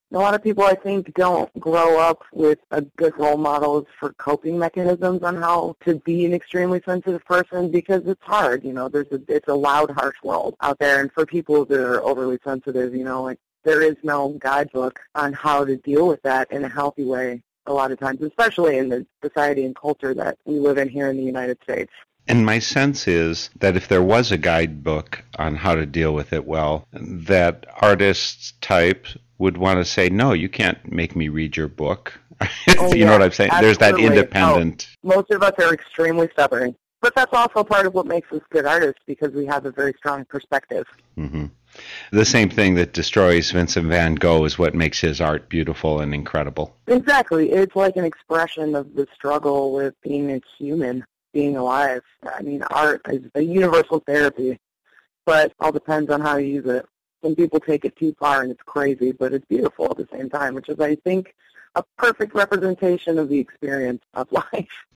A lot of people, I think, don't grow up with a good role models for coping mechanisms on how to be an extremely sensitive person because it's hard. It's a loud, harsh world out there, and for people that are overly sensitive, like there is no guidebook on how to deal with that in a healthy way a lot of times, especially in the society and culture that we live in here in the United States. And my sense is that if there was a guidebook on how to deal with it well, that artists type would want to say, no, you can't make me read your book. Oh, You know what I'm saying? absolutely. There's that independent. Most of us are extremely stubborn. But that's also part of what makes us good artists because we have a very strong perspective. Mm-hmm. The same thing that destroys Vincent van Gogh is what makes his art beautiful and incredible. Exactly. It's like an expression of the struggle with being a human, being alive. I mean, art is a universal therapy, but it all depends on how you use it. Some people take it too far and it's crazy, but it's beautiful at the same time, which is, I think, a perfect representation of the experience of life.